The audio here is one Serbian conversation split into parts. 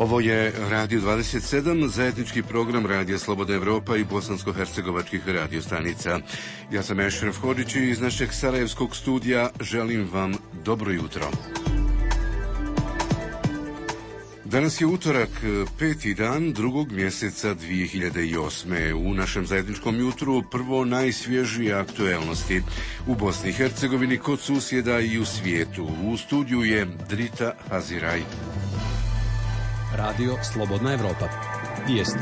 Ovo je Radio 27, zajednički program Radija Slobodna Evropa i bosansko-hercegovačkih radiostanica. Ja sam Ešref Hodžić i iz našeg sarajevskog studija želim vam dobro jutro. Danas je utorak, 5. dan 2. mjeseca 2008. U našem zajedničkom jutru prvo najsvježije aktuelnosti u Bosni i Hercegovini, kod susjeda i u svijetu. U studiju je Drita Haziraj. Radio Slobodna Evropa. Vijesti.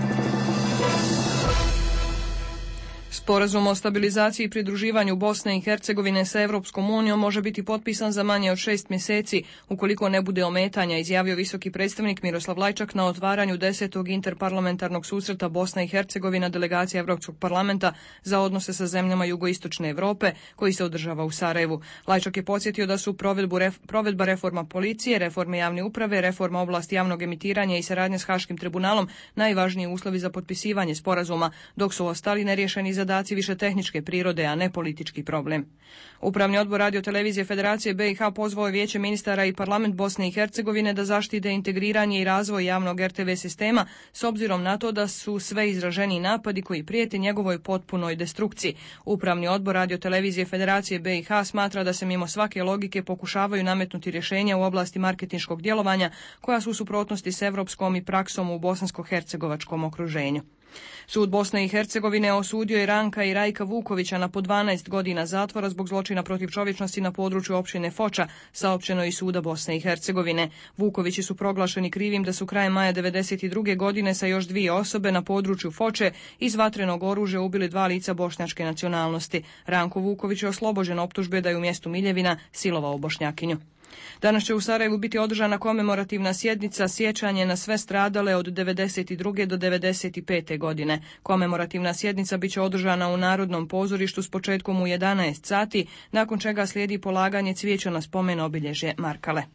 Sporazum o stabilizaciji i pridruživanju Bosne i Hercegovine sa Europskom unijom može biti potpisan za manje od 6 mjeseci, ukoliko ne bude ometanja, izjavio visoki predstavnik Miroslav Lajčak na otvaranju 10. interparlamentarnog susreta Bosna i Hercegovina delegacija Europskog parlamenta za odnose sa zemljama jugoistočne Europe, koji se održava u Sarajevu. Lajčak je podsjetio da su provedba reforma policije, reforme javne uprave, reforma oblasti javnog emitiranja i saradnje s Haškim tribunalom najvažniji uslovi za potpisivanje sporazuma, dok su ostali neriješeni zadaci više tehničke prirode, a ne politički problem. Upravni odbor Radio-televizije Federacije BiH pozvao je Vijeće ministara i parlament Bosne i Hercegovine da zaštite integriranje i razvoj javnog RTV sistema s obzirom na to da su sve izraženiji napadi koji prijete njegovoj potpunoj destrukciji. Upravni odbor Radio-televizije Federacije BiH smatra da se mimo svake logike pokušavaju nametnuti rješenja u oblasti marketinškog djelovanja koja su u suprotnosti s europskom i praksom u bosansko-hercegovačkom okruženju. Sud Bosne i Hercegovine osudio je Ranka i Rajka Vukovića na po 12 godina zatvora zbog zločina protiv čovječnosti na području općine Foča, saopćeno iz Suda Bosne i Hercegovine. Vukovići su proglašeni krivim da su krajem maja 1992. godine sa još 2 osobe na području Foče iz vatrenog oružja ubili 2 lica bošnjačke nacionalnosti. Ranko Vuković je oslobođen optužbe da je u mjestu Miljevina silovao Bošnjakinju. Danas će u Sarajevu biti održana komemorativna sjednica sjećanje na sve stradale od 1992. do 1995. godine. Komemorativna sjednica bit će održana u Narodnom pozorištu s početkom u 11 sati, nakon čega slijedi polaganje cvijeća na spomen obilježje Markale.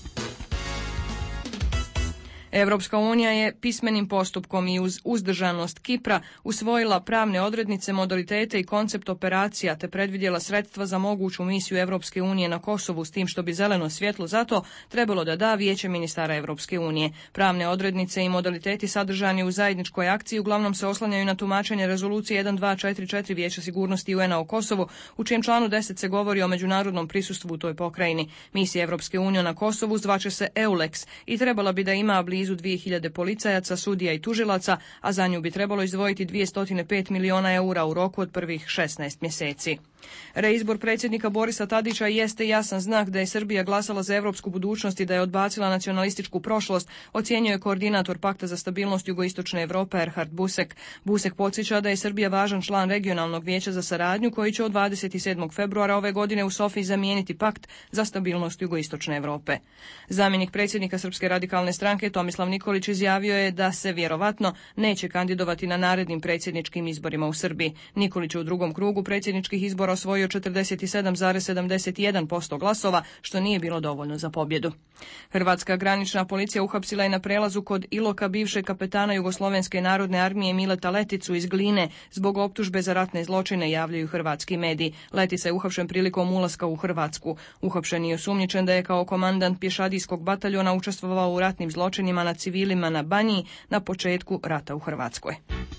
Europska unija je pismenim postupkom i uz uzdržanost Kipra usvojila pravne odrednice, modalitete i koncept operacija te predvidjela sredstva za moguću misiju Europske unije na Kosovu, s tim što bi zeleno svjetlo za to trebalo da da Vijeće ministara Europske unije. Pravne odrednice i modaliteti sadržani u zajedničkoj akciji uglavnom se oslanjaju na tumačenje rezolucije 1244 Vijeća sigurnosti UN-a o Kosovu, u čijem članu 10 se govori o međunarodnom prisustvu u toj pokrajini. Misija Europske unije na Kosovu zvaće se EULEX i trebala bi da ima blizu 2000 policajaca, sudija i tužilaca, a za nju bi trebalo izdvojiti 205 milijuna eura u roku od prvih 16 mjeseci. Reizbor predsjednika Borisa Tadića jeste jasan znak da je Srbija glasala za europsku budućnost i da je odbacila nacionalističku prošlost, ocjenjuje koordinator Pakta za stabilnost jugoistočne Europe Erhard Busek. Busek podsjeća da je Srbija važan član regionalnog vijeća za saradnju koji će od 27. februara ove godine u Sofiji zamijeniti Pakt za stabilnost jugoistočne Europe. Zamjenik predsjednika Srpske radikalne stranke Tomislav Nikolić izjavio je da se vjerovatno neće kandidovati na narednim predsjedničkim izborima u Srbiji. Nikolić je u drugom krugu predsjedničkih izbora osvojio 47,71% glasova, što nije bilo dovoljno za pobjedu. Hrvatska granična policija uhapsila je na prelazu kod Iloka bivšeg kapetana Jugoslovenske narodne armije Mileta Leticu iz Gline zbog optužbe za ratne zločine, javljaju hrvatski mediji. Letica je uhapšen prilikom ulaska u Hrvatsku. Uhapšen je osumnjičen da je kao komandant pješadijskog bataljona učestvovao u ratnim zločinima nad civilima na Baniji na početku rata u Hrvatskoj.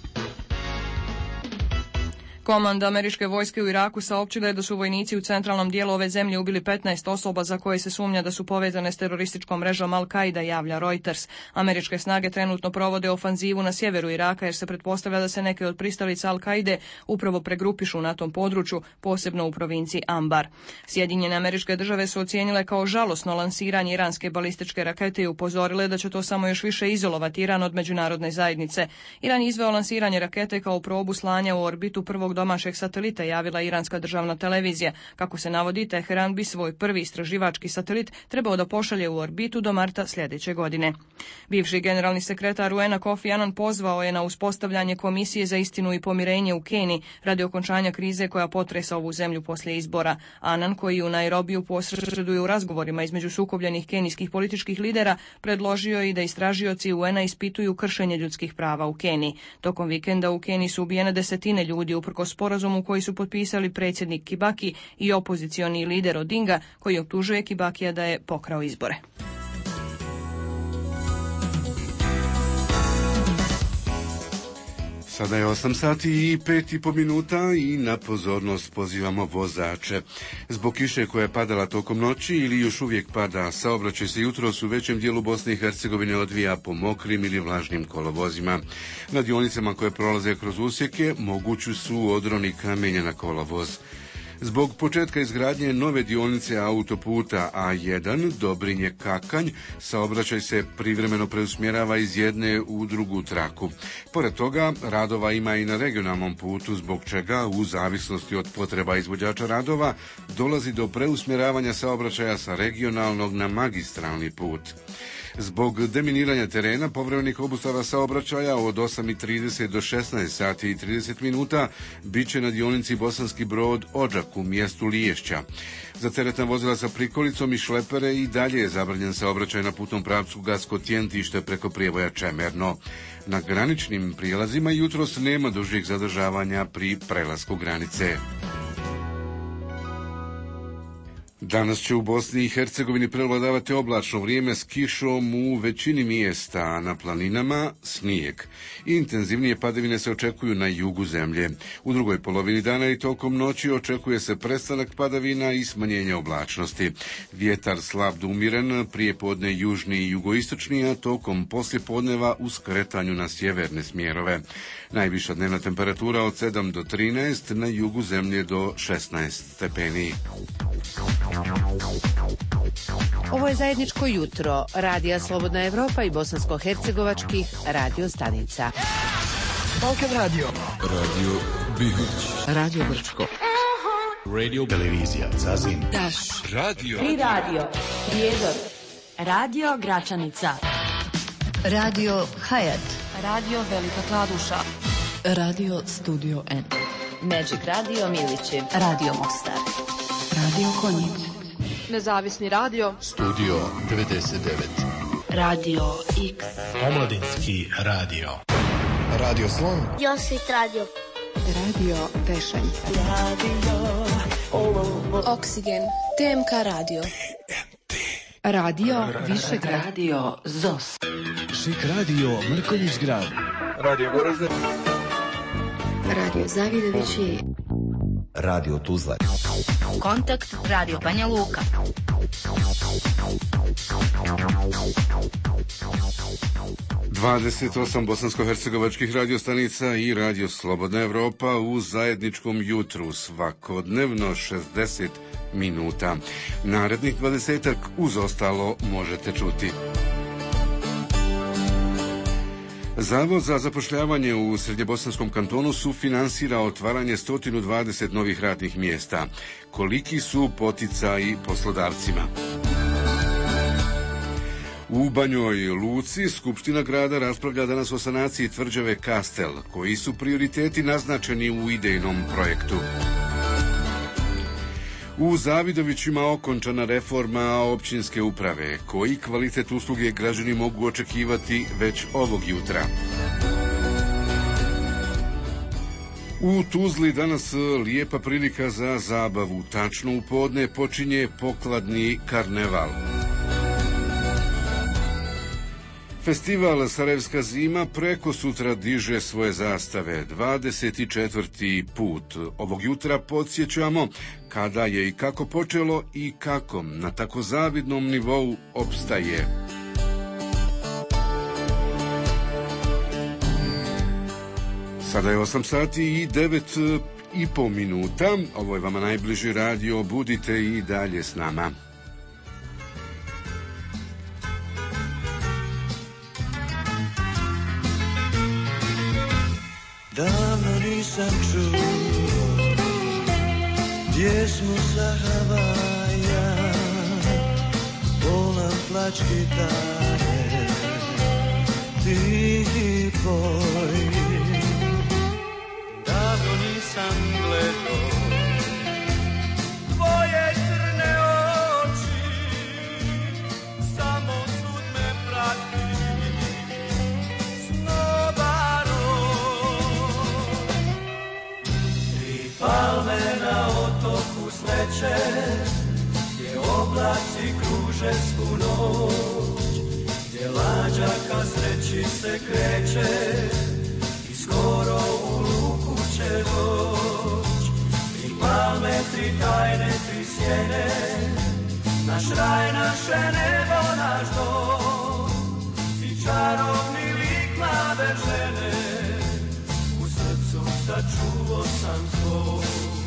Komanda američke vojske u Iraku saopćila je da su vojnici u centralnom dijelu ove zemlje ubili 15 osoba za koje se sumnja da su povezane s terorističkom mrežom Al-Qaida, javlja Reuters. Američke snage trenutno provode ofanzivu na sjeveru Iraka jer se pretpostavlja da se neke od pristalica Al-Qaide upravo pregrupišu na tom području, posebno u provinciji Anbar. Sjedinjene Američke Države su ocijenile kao žalosno lansiranje iranske balističke rakete i upozorile da će to samo još više izolovati Iran od međunarodne zajednice. Iran je izveo lansiranje rakete kao probu slanja u orbitu prvog domaćeg satelita, javila iranska državna televizija. Kako se navodi, Teheran bi svoj prvi istraživački satelit trebao da pošalje u orbitu do marta sljedeće godine. Bivši generalni sekretar UN-a Kofi Annan pozvao je na uspostavljanje komisije za istinu i pomirenje u Keniji radi okončanja krize koja potresa ovu zemlju poslije izbora. Annan, koji u Nairobiju posreduje u razgovorima između sukobljenih kenijskih političkih lidera, predložio i da istražioci UN-a ispituju kršenje ljudskih prava u Keniji. Tokom vikenda u Keniji su ubijene desetine ljudi uprkos sporazumu koji su potpisali predsjednik Kibaki i opozicioni lider Odinga, koji optužuje Kibakija da je pokrao izbore. Sada je 8 sati i 5,5 minuta i na pozornost pozivamo vozače. Zbog kiše koja je padala tokom noći ili još uvijek pada, saobraćaj se jutros u većem dijelu Bosne i Hercegovine odvija po mokrim ili vlažnim kolovozima. Na dionicama koje prolaze kroz usjeke mogući su odroni kamenja na kolovoz. Zbog početka izgradnje nove dionice autoputa A1 Dobrinje-Kakanj, saobraćaj se privremeno preusmjerava iz jedne u drugu traku. Pored toga, radova ima i na regionalnom putu, zbog čega, u zavisnosti od potreba izvođača radova, dolazi do preusmjeravanja saobraćaja sa regionalnog na magistralni put. Zbog deminiranja terena, povremenih obustava saobraćaja od 8:30 do 16 sati i 30 minuta bit će na dionici Bosanski Brod-Odžak u mjestu Liješća. Za teretna vozila sa prikolicom i šlepere i dalje je zabranjen saobraćaj na putnom pravcu Gacko-Tjentište preko prijevoja Čemerno. Na graničnim prijelazima jutros nema dužih zadržavanja pri prelasku granice. Danas će u Bosni i Hercegovini prevladavati oblačno vrijeme s kišom u većini mjesta, a na planinama snijeg. Intenzivnije padavine se očekuju na jugu zemlje. U drugoj polovini dana i tokom noći očekuje se prestanak padavina i smanjenje oblačnosti. Vjetar slab do umiren, prijepodne južni i jugoistočni, a tokom poslijepodneva u skretanju na sjeverne smjerove. Najviša dnevna temperatura od 7 do 13, na jugu zemlje do 16 stepeni. Ovo je zajedničko jutro Radija Slobodna Evropa i bosansko-hercegovačkih radio stanica. Balkan Radio. Radio Bihoć. Radio Brčko. Radio Televizija Zazin. Daš. Radio. Tri radio. Prijedor. Radio Gračanica. Radio Hayat. Radio Velika Kladuša. Radio Studio N. Magic Radio Milići. Radio Mostar. Radio Konjic. Nezavisni radio. Studio 99. Radio X. Omladinski radio. Radio Slon. Josit radio. Radio Tešanj. Oksigen. TMK radio. Radio Višegrad. Radio ZOS. Šik radio Mrkonjić grad. Radio Goražde. Radio Zavidovići. Radio Tuzla. Kontakt Radio Banja Luka. Dvadeset osam bosansko-hercegovačkih radiostanica i Radio Slobodna Evropa u zajedničkom jutru, svakodnevno 60 minuta. Narednih 20-ak uz ostalo možete čuti. Zavod za zapošljavanje u Srednjebosanskom kantonu sufinansira otvaranje 120 novih radnih mjesta. Koliki su poticaji poslodavcima? U Banjoj Luci Skupština grada raspravlja danas o sanaciji tvrđave Kastel, koji su prioriteti naznačeni u idejnom projektu. U Zavidovićima okončana reforma općinske uprave. Koji kvalitet usluge građani mogu očekivati već ovog jutra? U Tuzli danas lijepa prilika za zabavu. Tačno u podne počinje pokladni karneval. Festival Sarajevska zima preko sutra diže svoje zastave. 24. put. Ovog jutra podsjećamo kada je i kako počelo i kako na tako zavidnom nivou opstaje. Sada je 8 sati i 9,5 minuta. Ovo je vama najbliži radio. Budite i dalje s nama. Davno nisam čuo pjesmu sa Havaja, volam plać gitare, ti poj. Davno nisam gledao tvoje crne oči, samo sud me prati. Palme na otoku smeće, gdje oblaci kruže svu noć, gdje lađa ka sreći se kreće i skoro sjene, naš raj, naše nebo, naš dom i čarobni lik mlade žene, u srcu sačuvo sam svoj.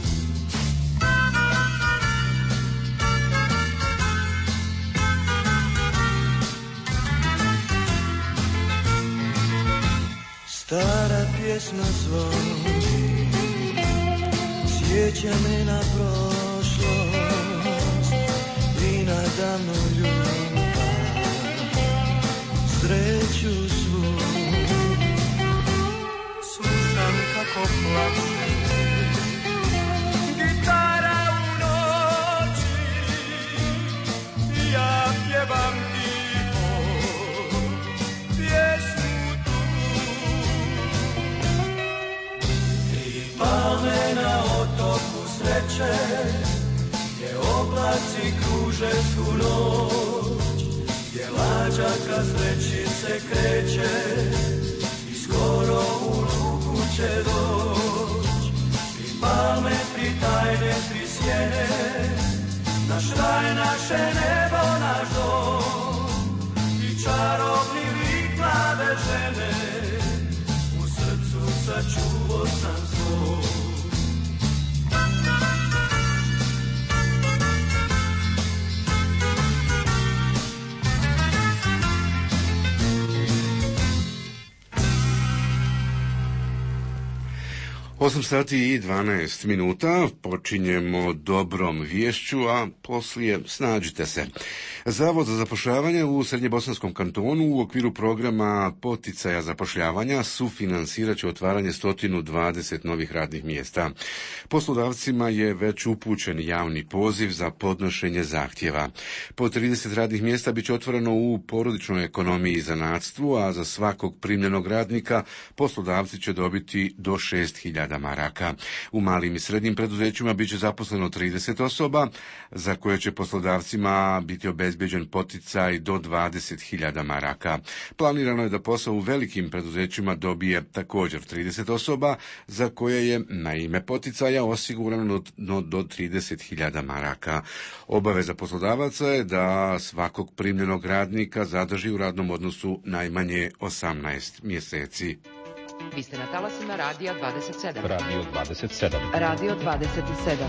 Stara pjesma zvoni, sjeća me na prošlost i na davnu ljubav, sreću svu. Slušam kako plače gitara u noći, ja pjevam tiho pjesmu. Palme na otoku sreće, gdje oblaci kruže svu noć, gdje lađaka srećice kreće i skoro u luku će doć. Tri palme, tri tajne, tri sjene, naš raj, naše nebo, naš dom i čarobni lik mlade žene, u srcu sačuvo sam svoj. 8 sati i 12 minuta, počinjemo dobrom viješću, a poslije snađite se. Zavod za zapošljavanje u Srednjebosanskom kantonu u okviru programa poticaja zapošljavanja sufinansirat će otvaranje 120 novih radnih mjesta. Poslodavcima je već upućen javni poziv za podnošenje zahtjeva. Po 30 radnih mjesta bit će otvoreno u porodičnoj ekonomiji i zanatstvu, a za svakog primljenog radnika poslodavci će dobiti do 6.000 maraka. U malim i srednjim preduzećima bit će zaposleno 30 osoba, za koje će poslodavcima biti obezbeđen poticaj do 20.000 maraka. Planirano je da posao u velikim preduzećima dobije također 30 osoba, za koje je na ime poticaja osigurano do 30.000 maraka. Obaveza poslodavaca je da svakog primljenog radnika zadrži u radnom odnosu najmanje 18 mjeseci. Vi ste na talasima Radija 27. Radio 27. Radio 27.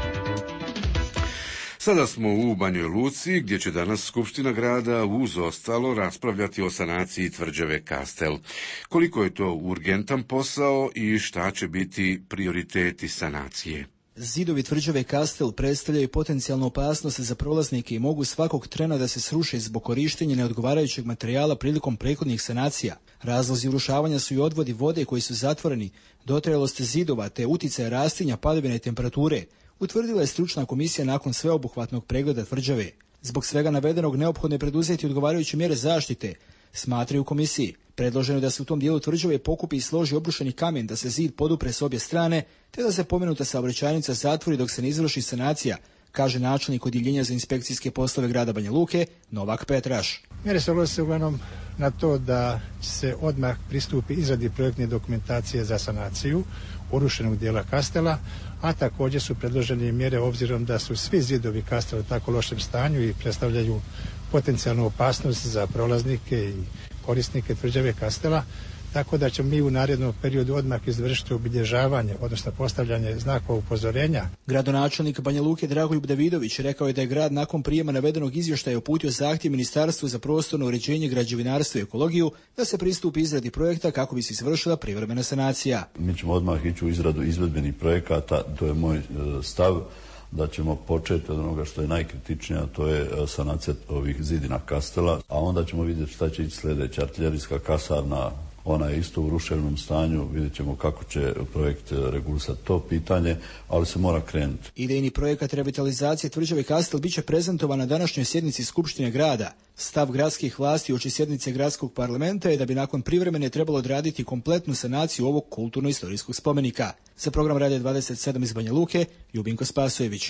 Sada smo u Banjoj Luci, gdje će danas Skupština grada uz ostalo raspravljati o sanaciji tvrđave Kastel. Koliko je to urgentan posao i šta će biti prioriteti sanacije? Zidovi tvrđave Kastel predstavljaju potencijalnu opasnost za prolaznike i mogu svakog trena da se sruše zbog korištenja neodgovarajućeg materijala prilikom prethodnih sanacija. Razlozi urušavanja su i odvodi vode koji su zatvoreni, dotrajalost zidova te utjecaj rastinja, padavine i temperature, utvrdila je stručna komisija nakon sveobuhvatnog pregleda tvrđave. Zbog svega navedenog neophodno je preduzeti odgovarajuće mjere zaštite, smatraju u komisiji. Predloženo je da se u tom dijelu tvrđave pokupi i složi obrušeni kamen, da se zid podupre s obje strane, te da se pomenuta saobraćajnica zatvori dok se ne izvrši sanacija, kaže načelnik odjeljenja za inspekcijske poslove grada Banja Luke, Novak Petraš. Mjere se odnose uglavnom na to da se odmah pristupi izradi projektne dokumentacije za sanaciju urušenog dijela Kastela, a također su predložene mjere obzirom da su svi zidovi Kastela u tako lošem stanju i predstavljaju potencijalnu opasnost za prolaznike i korisnike tvrđave Kastela, tako da ćemo mi u narednom periodu odmah izvršiti obilježavanje, odnosno postavljanje znakova upozorenja. Gradonačelnik Banja Luke Dragoljub Davidović rekao je da je grad nakon prijema navedenog izvještaja uputio zahtjev Ministarstvu za prostorno uređenje, građevinarstvo i ekologiju da se pristupi izradi projekta kako bi se izvršila privremena sanacija. Mi ćemo odmah ići u izradu izvedbenih projekata, to je moj stav, da ćemo početi od onoga što je najkritičnije, a to je sanacija ovih zidina Kastela, a onda ćemo vidjeti šta će ići sljedeća, artiljerijska kasarna, ona je isto u ruševnom stanju, vidjet ćemo kako će projekt regulisati to pitanje, ali se mora krenuti. Idejni projekat revitalizacije tvrđave Kastel bit će prezentovan na današnjoj sjednici Skupštine grada. Stav gradskih vlasti uoči sjednice gradskog parlamenta je da bi nakon privremene trebalo odraditi kompletnu sanaciju ovog kulturno-istorijskog spomenika. Za program Radija 27 iz Banja Luke, Ljubinko Spasojević.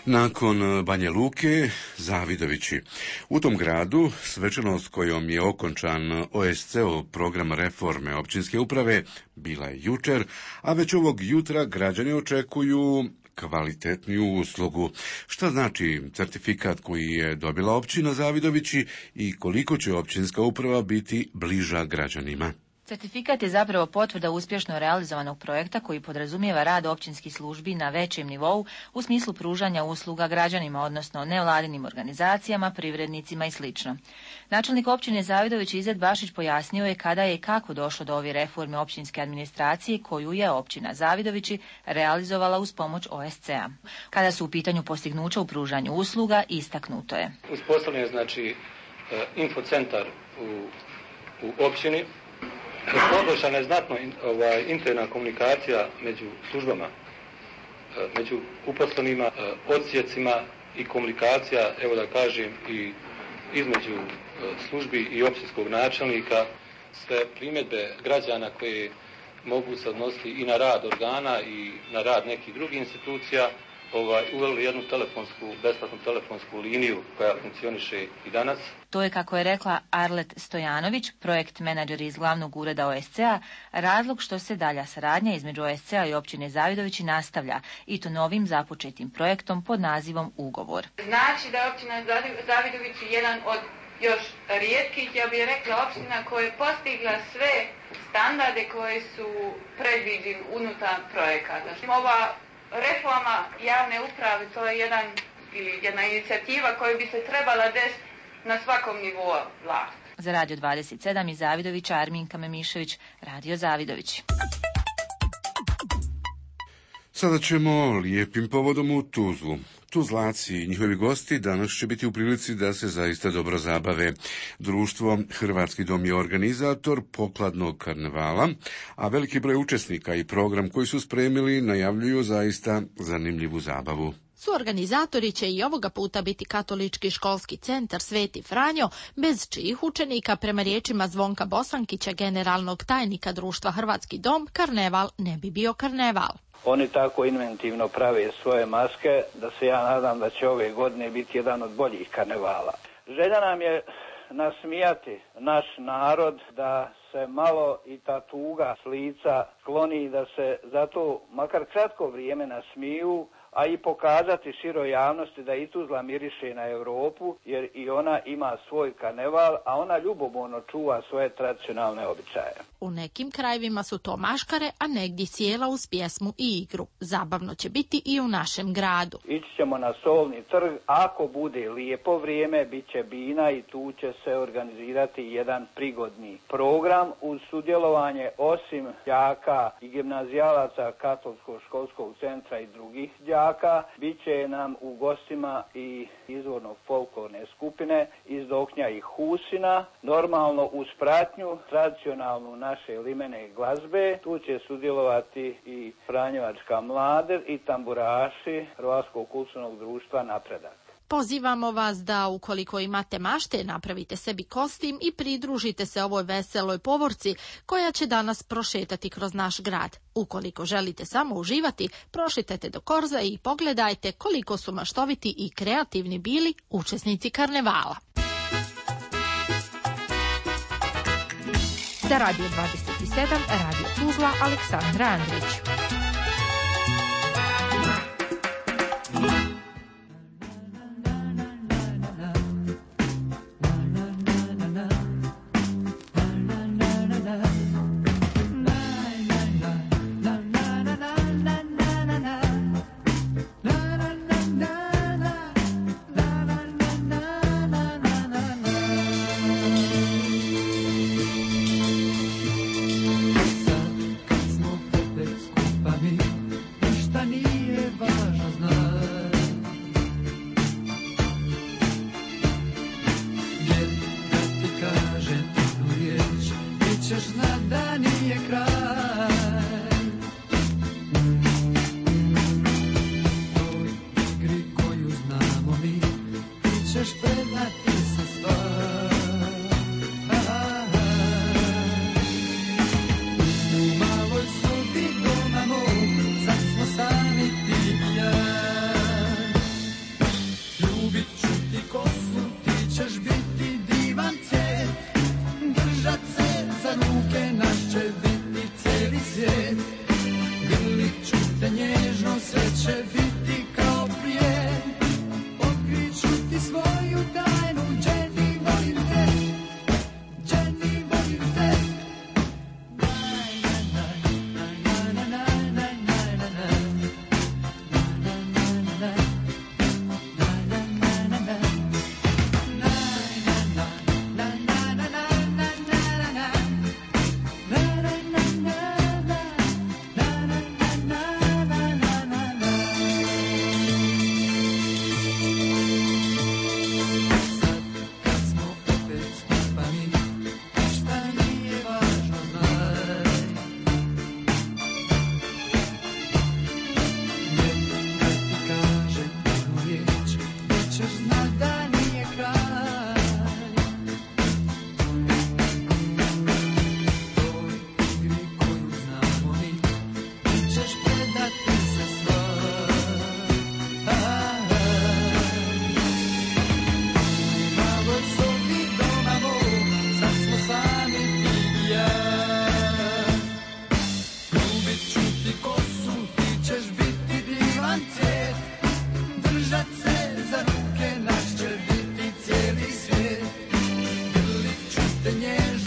Nakon Banja Luke, Zavidovići. U tom gradu svečanost kojom je okončan OSCE-ov program reforme općinske uprave bila je jučer, a već ovog jutra građani očekuju kvalitetniju uslugu. Šta znači certifikat koji je dobila općina Zavidovići i koliko će općinska uprava biti bliža građanima? Certifikat je zapravo potvrda uspješno realizovanog projekta koji podrazumijeva rad općinskih službi na većem nivou u smislu pružanja usluga građanima, odnosno nevladinim organizacijama, privrednicima i sl. Načelnik općine Zavidović Izet Bašić pojasnio je kada je i kako došlo do ove reforme općinske administracije koju je općina Zavidovići realizovala uz pomoć OSCE-a. Kada su u pitanju postignuća u pružanju usluga, istaknuto je. Uspostavljen je znači infocentar u općini. Poboljšana je znatno interna komunikacija među službama, među uposlenima, odsjecima i komunikacija, evo da kažem, i između službi i općinskog načelnika. Sve primjedbe građana koje mogu se odnositi i na rad organa i na rad nekih drugih institucija, uveli jednu besplatnu telefonsku liniju koja funkcioniše i danas. To je, kako je rekla Arlet Stojanović, projekt menadžer iz glavnog ureda OSCE-a, razlog što se dalja saradnja između OSCE-a i općine Zavidovići nastavlja, i to novim započetim projektom pod nazivom Ugovor. Znači da je općina Zavidovići jedan od još rijetkih, ja bih rekla, općina koja je postigla sve standarde koje su predviđeni unutar projekata. Ova reforma javne uprave, to je jedna inicijativa koja bi se trebala desiti na svakom nivou vlasti. Za Radio 27 iz Zavidovića, Arminka Memišević, Radio Zavidović. Sada ćemo lijepim povodom u Tuzlu. Tuzlaci i njihovi gosti danas će biti u prilici da se zaista dobro zabave. Društvo Hrvatski dom je organizator pokladnog karnevala, a veliki broj učesnika i program koji su spremili najavljuju zaista zanimljivu zabavu. Suorganizatori će i ovoga puta biti Katolički školski centar Sveti Franjo, bez čijih učenika, prema riječima Zvonka Bosankića, generalnog tajnika društva Hrvatski dom, karneval ne bi bio karneval. Oni tako inventivno prave svoje maske da se ja nadam da će ove godine biti jedan od boljih karnevala. Želja nam je nasmijati naš narod, da se malo i ta tuga s lica skloni, da se zato makar kratko vrijeme nasmiju, a i pokazati široj javnosti da i Tuzla miriše na Europu, jer i ona ima svoj karneval, a ona ljubomorno čuva svoje tradicionalne običaje. U nekim krajevima su to maškare, a negdje sjela uz pjesmu i igru. Zabavno će biti i u našem gradu. Ići ćemo na Solni trg, ako bude lijepo vrijeme, bit će bina i tu će se organizirati jedan prigodni program uz sudjelovanje osim đaka i gimnazijalaca Katoličkog školskog centra i drugih đaka, bit će nam u gostima i izvorno folklorne skupine iz Doknja i Husina, normalno uz pratnju tradicionalnu naše limene glazbe. Tu će sudjelovati i Franjevačka mladež i tamburaši Hrvatskog kulturnog društva Napredak. Pozivamo vas da, ukoliko imate mašte, napravite sebi kostim i pridružite se ovoj veseloj povorci koja će danas prošetati kroz naš grad. Ukoliko želite samo uživati, prošitajte do Korza i pogledajte koliko su maštoviti i kreativni bili učesnici karnevala. Za Radio 27, Radio Tuzla, Aleksandra Andrić.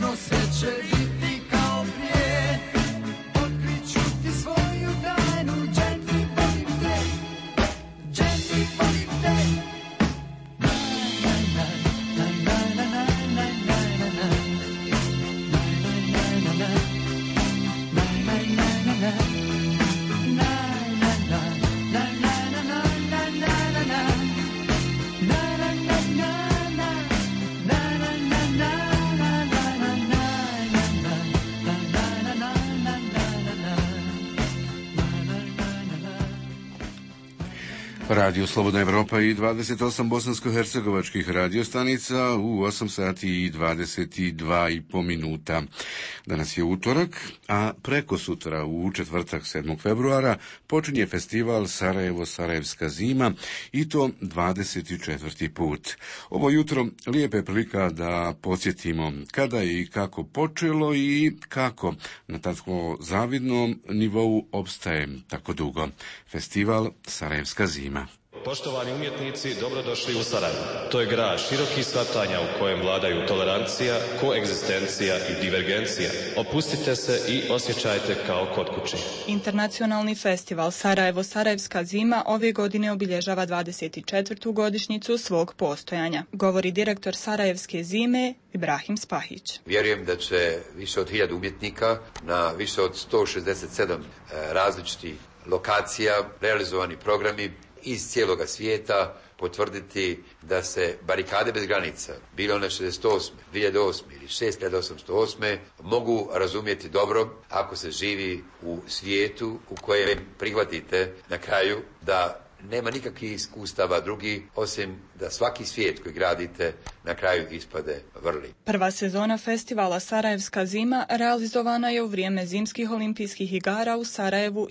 tužno, sve će biti kao prije. Otkriću ti svoju tajnu, Jenny, volim te, Jenny, volim te. Radio Slobodna Evropa i 28 bosansko-hercegovačkih radiostanica u 8 sati i 22,5 minuta. Danas je utorak, a preko sutra u četvrtak 7. februara počinje festival Sarajevo-Sarajevska zima i to 24. put. Ovo jutro lijepa je prilika da podsjetimo kada je i kako počelo i kako na tako zavidnom nivou opstaje tako dugo. Festival Sarajevska zima. Poštovani umjetnici, dobrodošli u Sarajevo. To je grad širokih shvatanja u kojem vladaju tolerancija, koegzistencija i divergencija. Opustite se i osjećajte kao kod kuće. Internacionalni festival Sarajevo-Sarajevska zima ove godine obilježava 24. godišnjicu svog postojanja, govori direktor Sarajevske zime Ibrahim Spahić. Vjerujem da će više od 1000 umjetnika na više od 167 različitih lokacija, realizovani programi iz cijeloga svijeta potvrditi da se barikade bez granica, bilo one 68, 2008 ili 6808, mogu razumjeti dobro ako se živi u svijetu u kojem prihvatite na kraju da nema nikakvih iskustava drugi, osim da svaki svijet koji gradite na kraju ispade vrli. Prva sezona festivala Sarajevska zima realizovana je u vrijeme zimskih olimpijskih igara u Sarajevu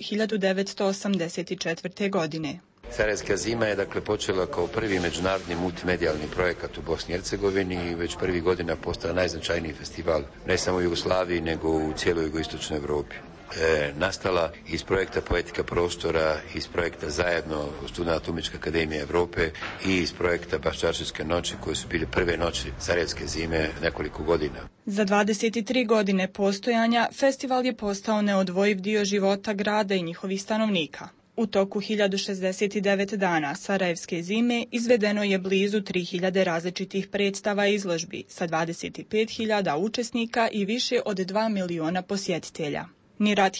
1984. godine. Sarajevska zima je dakle počela kao prvi međunarodni multimedijalni projekat u Bosni i Hercegovini i već prvih godina postala najznačajniji festival ne samo u Jugoslaviji nego u cijeloj jugoistočnoj Europi. Nastala iz projekta Poetika prostora, iz projekta zajedno Studenata Umjetničke akademije Europe i iz projekta Baščaršijske noći koje su bile prve noći Sarajevske zime nekoliko godina. Za 23 godine postojanja festival je postao neodvojiv dio života grada i njihovih stanovnika. U toku 1069 dana Sarajevske zime izvedeno je blizu 3000 različitih predstava i izložbi sa 25.000 učesnika i više od 2 miliona posjetitelja. Ni rat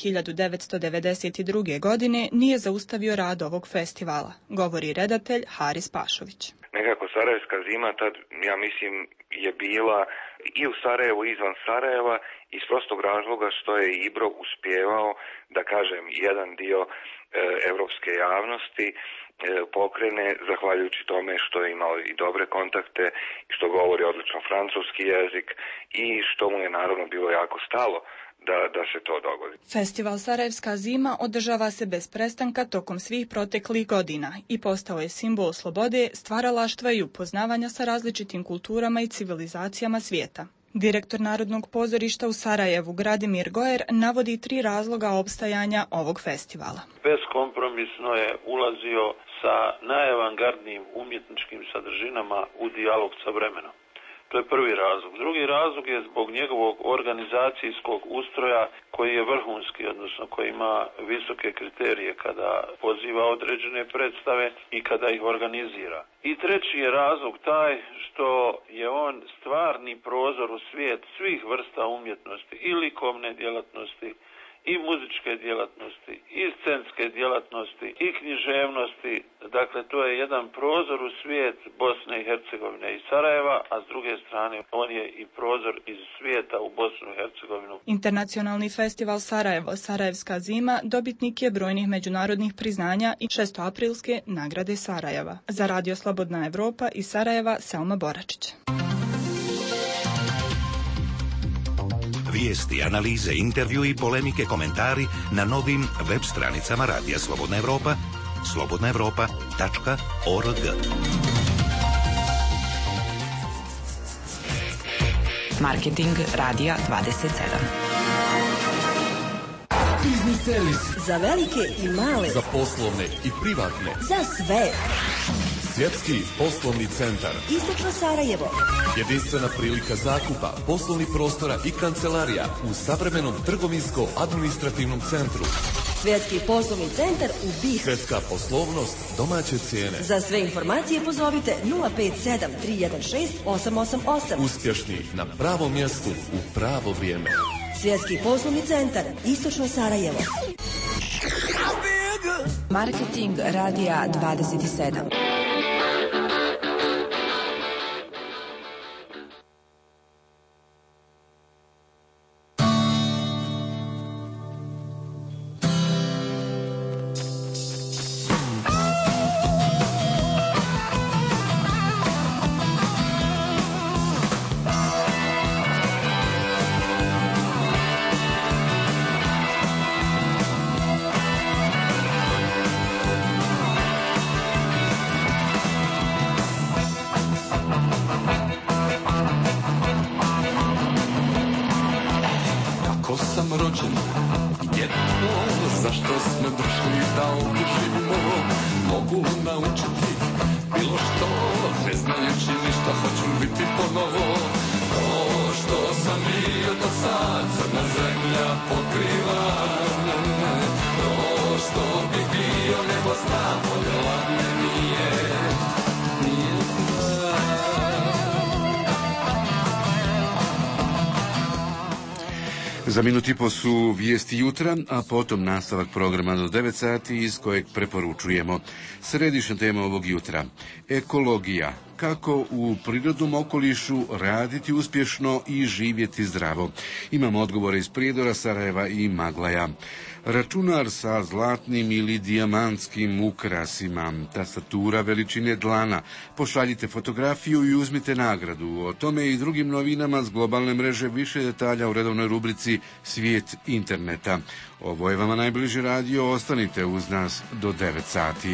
1992. godine nije zaustavio rad ovog festivala, govori redatelj Haris Pašović. Nekako Sarajevska zima tad, ja mislim, je bila i u Sarajevu i izvan Sarajeva iz prostog razloga što je Ibro uspijevao, da kažem, jedan dio evropske javnosti pokrene zahvaljujući tome što je imao i dobre kontakte, što govori odlično francuski jezik i što mu je naravno bilo jako stalo da se to dogodi. Festival Sarajevska zima održava se bez prestanka tokom svih proteklih godina i postao je simbol slobode, stvaralaštva i upoznavanja sa različitim kulturama i civilizacijama svijeta. Direktor Narodnog pozorišta u Sarajevu, Gradimir Gojer, navodi 3 razloga opstajanja ovog festivala. Beskompromisno je ulazio sa najavangardnijim umjetničkim sadržinama u dijalog sa vremenom. To je prvi razlog. Drugi razlog je zbog njegovog organizacijskog ustroja koji je vrhunski, odnosno koji ima visoke kriterije kada poziva određene predstave i kada ih organizira. I treći je razlog taj što je on stvarni prozor u svijet svih vrsta umjetnosti i likovne djelatnosti, i muzičke djelatnosti, i scenske djelatnosti, i književnosti. Dakle, to je jedan prozor u svijet Bosne i Hercegovine i Sarajeva, a s druge strane on je i prozor iz svijeta u Bosnu i Hercegovinu. Internacionalni festival Sarajevo, Sarajevska zima, dobitnik je brojnih međunarodnih priznanja i 6. aprilske nagrade Sarajeva. Za Radio Slobodna Evropa iz Sarajeva, Selma Boračić. Vijesti, analize, intervju i polemike, komentari na novim web stranicama Radija Slobodna Evropa, slobodnaevropa.org. Marketing Radija 27. Biznis servis. Za velike i male. Za poslovne i privatne. Za sve. Svjetski poslovni centar. Istočno Sarajevo. Jedinstvena prilika zakupa poslovnih prostora i kancelarija u savremenom trgovinsko-administrativnom centru. Svjetski poslovni centar u BiH. Svjetska poslovnost, domaće cijene. Za sve informacije pozovite 057 316 888. Uspješni na pravom mjestu u pravo vrijeme. Svjetski poslovni centar, Istočno Sarajevo. Marketing radija 27. Za minut i po su vijesti jutra, a potom nastavak programa do 9 sati iz kojeg preporučujemo. Središnja tema ovog jutra. Ekologija. Kako u prirodnom okolišu raditi uspješno i živjeti zdravo. Imamo odgovore iz Prijedora, Sarajeva i Maglaja. Računar sa zlatnim ili dijamantskim ukrasima, tastatura veličine dlana. Pošaljite fotografiju i uzmite nagradu. O tome i drugim novinama s globalne mreže više detalja u redovnoj rubrici Svijet interneta. Ovo je vama najbliži radio, ostanite uz nas do 9 sati.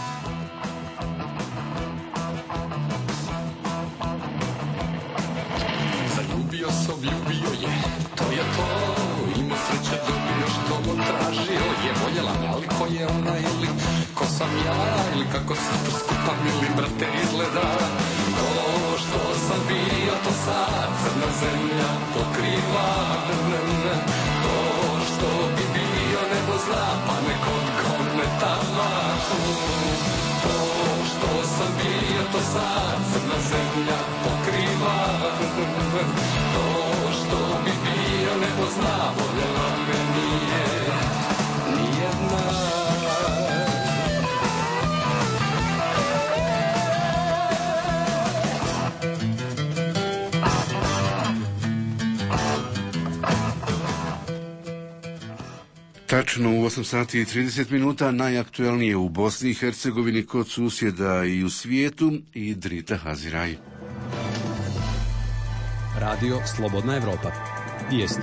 Zaljubio sam, ljubio je, to je to, ima sreće dobio što mu tražio je, voljela me, ali ko je ona ili ko sam ja, ili kako se to skupa mili, brate, izgleda. To što sam bio, to sad crna zemlja pokriva, to što bi bio nebo zna, pa nekog kometava. To što sam bio, to sad crna zemlja pokriva, to što bi bio nebo zna, voljela me nije nijedna. Tačno u 8 sati i 30 minuta najaktuelnije u Bosni i Hercegovini kod susjeda i u svijetu i Drita Haziraj. Radio Slobodna Evropa. Vijesti.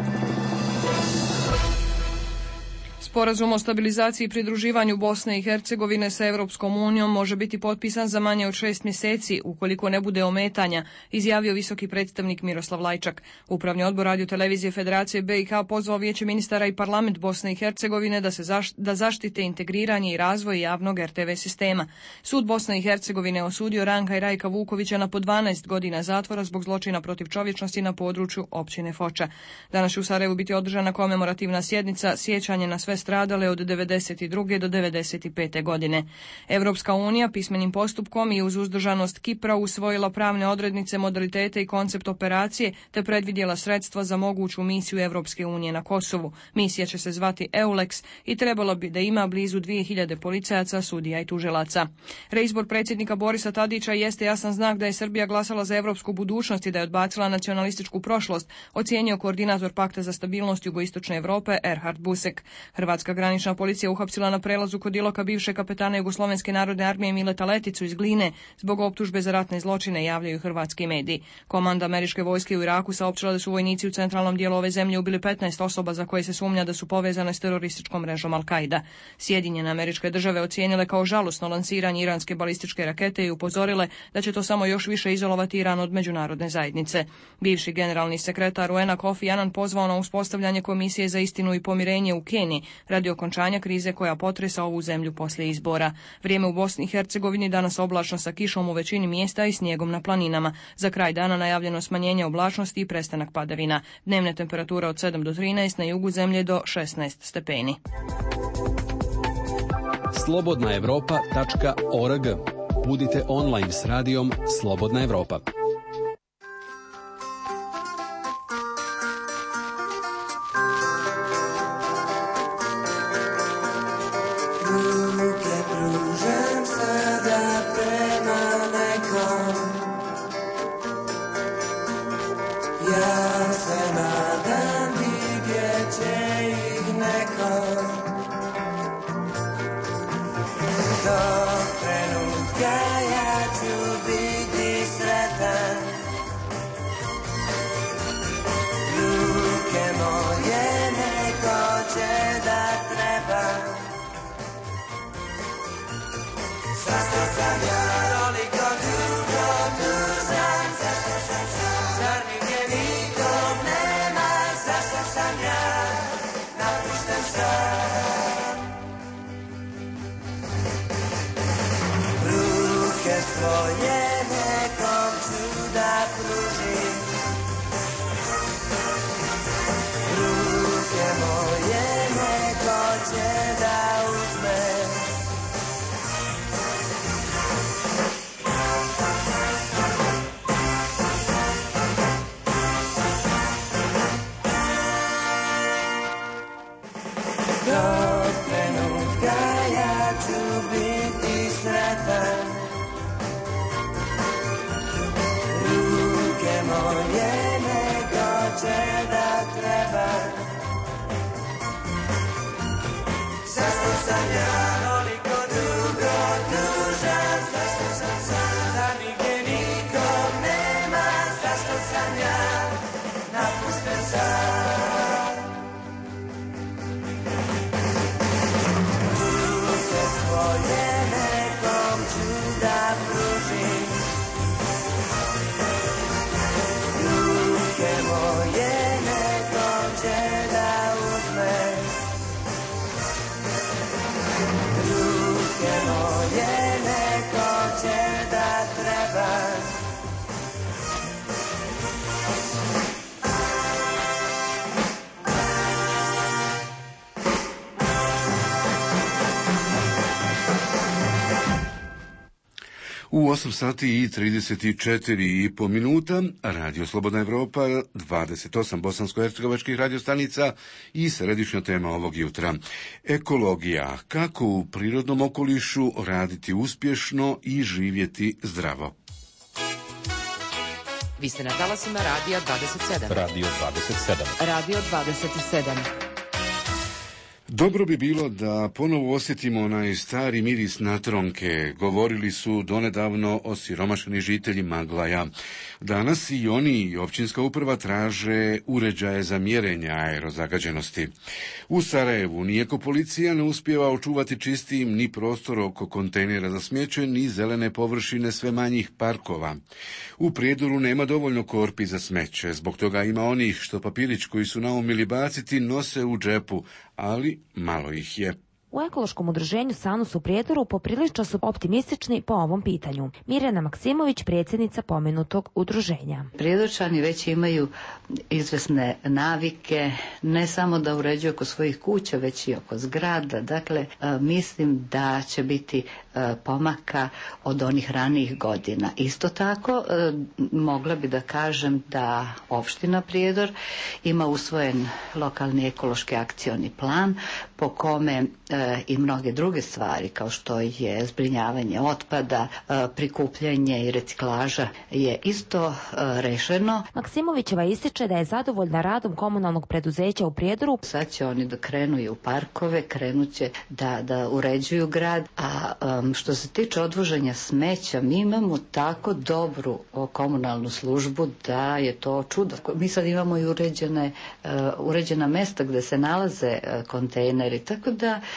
Sporazum o stabilizaciji i pridruživanju Bosne i Hercegovine sa Europskom unijom može biti potpisan za manje od 6 mjeseci, ukoliko ne bude ometanja, izjavio visoki predstavnik Miroslav Lajčak. Upravni odbor Radio-televizije Federacije BiH pozvao Vijeće ministara i parlament Bosne i Hercegovine da zaštite integriranje i razvoj javnog RTV sistema. Sud Bosne i Hercegovine osudio Ranka i Rajka Vukovića na po 12 godina zatvora zbog zločina protiv čovječnosti na području općine Foča. Danas će u Sarajevu biti održana komemorativna sjednica sjećanje na sve stradale od 92. do 95. godine. Europska unija pismenim postupkom i uz uzdržanost Kipra usvojila pravne odrednice, modalitete i koncept operacije te predvidjela sredstva za moguću misiju Europske unije na Kosovu. Misija će se zvati EULEX i trebalo bi da ima blizu 2000 policajaca, sudija i tužilaca. Reizbor predsjednika Borisa Tadića jeste jasan znak da je Srbija glasala za europsku budućnost i da je odbacila nacionalističku prošlost, ocijenio koordinator Pakta za stabilnost jugoistočne Europe Erhard Busek. Hrvatska granična policija uhapsila na prelazu kod Iloka bivše kapetana Jugoslovenske narodne armije Mileta Leticu iz Gline zbog optužbe za ratne zločine, javljaju hrvatski mediji. Komanda američke vojske u Iraku saopćila da su vojnici u centralnom dijelu ove zemlje ubili 15 osoba za koje se sumnja da su povezane s terorističkom mrežom Al-Qaida. Sjedinjene Američke Države ocijenile kao žalosno lansiranje iranske balističke rakete i upozorile da će to samo još više izolovati Iran od međunarodne zajednice. Bivši generalni sekretar UN-a Kofi Annan pozvao na uspostavljanje komisije za istinu i pomirenje u Keniji, radi okončanja krize koja potresa ovu zemlju poslije izbora. Vrijeme u Bosni i Hercegovini danas oblačno sa kišom u većini mjesta i snijegom na planinama. Za kraj dana najavljeno smanjenje oblačnosti i prestanak padavina. Dnevne temperature od 7 do 13, na jugu zemlje do 16 stepeni. slobodnaevropa.org. Budite online s radijom Slobodna Evropa. Ruke pružam sada prema nekom, ja se nadam vidjet će ih nekom. Do trenutka ja ću biti sretan, ruke moje neko će da treba. Zašto sam ja toliko dugo tužan, zašto sam sam, zar nigdje nikom nema, zašto sam ja napušten sam. Ruke svoje nekom ću da pružim, ruke moje neko će da uzme. Do trenutka ja ću biti sretan, ruke moje neko će da treba. Zašto sam ja toliko dugo tužan, zašto sam sam, da nigdje nikom nema, zašto sam ja napušten sam. Svoje nekom ću da pružim, ruke moje nekom će da uzme, ruke moje neko će da treba. U 8 sati i 34,5 minuta, Radio Slobodna Evropa, 28 bosansko-hercegovačkih radiostanica i središnja tema ovog jutra. Ekologija, kako u prirodnom okolišu raditi uspješno i živjeti zdravo. Vi ste na talasima Radija 27. Radio 27. Radio 27. Dobro bi bilo da ponovo osjetimo onaj stari miris natronke. Govorili su donedavno osiromašeni žitelji Maglaja. Danas i oni i općinska uprava traže uređaje za mjerenje aerozagađenosti. U Sarajevu nijeko policija ne uspijeva očuvati čistijim ni prostor oko kontejnera za smeće, ni zelene površine sve manjih parkova. U Prijedoru nema dovoljno korpi za smeće, zbog toga ima onih što papirić koji su naumili baciti nose u džepu, ali malo ih je. U ekološkom udruženju SANUS u Prijedoru poprilično su optimistični po ovom pitanju. Mirjana Maksimović, predsjednica pomenutog udruženja. Prijedorčani već imaju izvesne navike, ne samo da uređuju oko svojih kuća, već i oko zgrada. Dakle, mislim da će biti pomaka od onih ranijih godina. Isto tako, mogla bi da kažem da opština Prijedor ima usvojen lokalni ekološki akcioni plan po kome i mnoge druge stvari kao što je zbrinjavanje otpada, prikupljanje i reciklaža je isto rešeno. Maksimovićeva ističe da je zadovoljna radom komunalnog preduzeća u Prijedoru. Sad će oni da krenu i u parkove, krenuće da uređuju grad, a što se tiče odvoženja smeća, mi imamo tako dobru komunalnu službu da je to čudo. Mi sad imamo i uređena mesta gde se nalaze kontejneri, tako da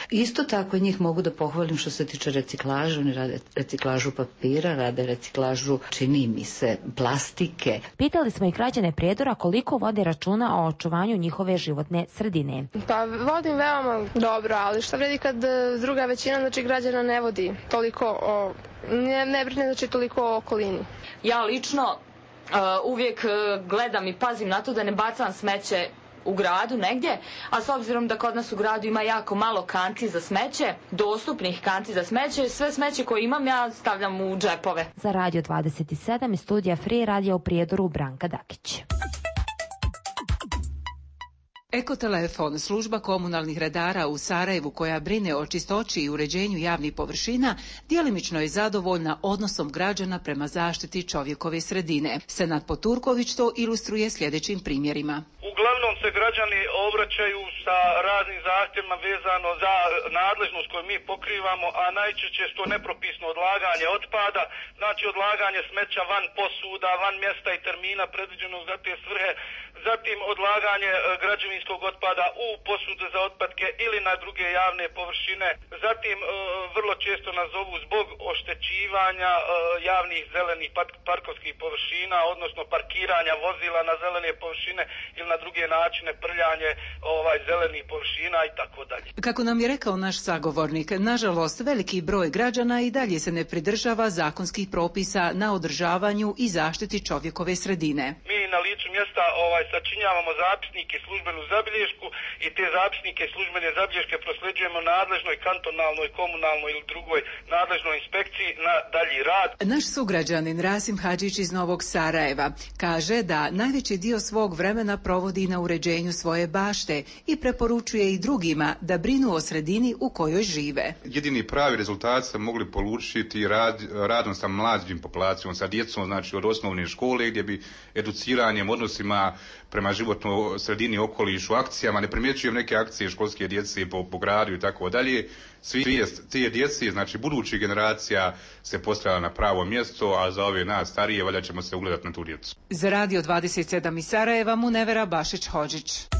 Isto tako njih mogu da pohvalim što se tiče reciklaže. Oni rade reciklažu papira, rade reciklažu, čini mi se, plastike. Pitali smo i građane Prijedora koliko vode računa o očuvanju njihove životne sredine. Pa vodim veoma dobro, ali šta vredi kad druga većina, znači, građana ne vodi toliko ne brine, znači, toliko o okolini. Ja lično uvijek gledam i pazim na to da ne bacam smeće u gradu negdje, a s obzirom da kod nas u gradu ima jako malo kanti za smeće, dostupnih kanti za smeće, sve smeće koje imam ja stavljam u džepove. Za Radio 27 iz studija Free Radio u Prijedoru Branka Dakić. Ekotelefon, služba komunalnih redara u Sarajevu koja brine o čistoći i uređenju javnih površina, djelimično je zadovoljna odnosom građana prema zaštiti čovjekove sredine. Senad Poturković to ilustruje sljedećim primjerima. Uglavnom se građani obraćaju sa raznim zahtjevima vezano za nadležnost koju mi pokrivamo, a najčešće je to nepropisno odlaganje otpada, znači odlaganje smeća van posuda, van mjesta i termina predviđenog za te svrhe, zatim odlaganje građevinskog otpada u posude za otpadke ili na druge javne površine, zatim vrlo često nas zovu zbog oštećivanja javnih zelenih parkovskih površina, odnosno parkiranja vozila na zelene površine ili na druge načine, prljanje zelenih površina i tako dalje. Kako nam je rekao naš sagovornik, nažalost veliki broj građana i dalje se ne pridržava zakonskih propisa na održavanju i zaštiti čovjekove sredine. Mi na licu mjesta sačinjavamo zapisnike i službenu zabilješku i te zapisnike i službene zabilješke prosljeđujemo nadležnoj kantonalnoj, komunalnoj ili drugoj nadležnoj inspekciji na dalji rad. Naš sugrađanin Rasim Hadžić iz Novog Sarajeva kaže da najveći dio svog vremena provodi na uređenju svoje bašte i preporučuje i drugima da brinu o sredini u kojoj žive. Jedini pravi rezultat sam mogli polučiti radom sa mlađim populacijom, sa djecom, znači od osnovne škole, gdje bi educiranjem, odnosima prema životnoj sredini, okolišu, akcijama, ne primjećujem neke akcije školske djece po gradu i tako dalje. Svi djeci, znači budućih generacija, se postavlja na pravo mjesto, a za ove nas starije valjda ćemo se ugledati na tu djecu. Za Radio 27 iz Sarajeva Munevera Bašić-Hodžić.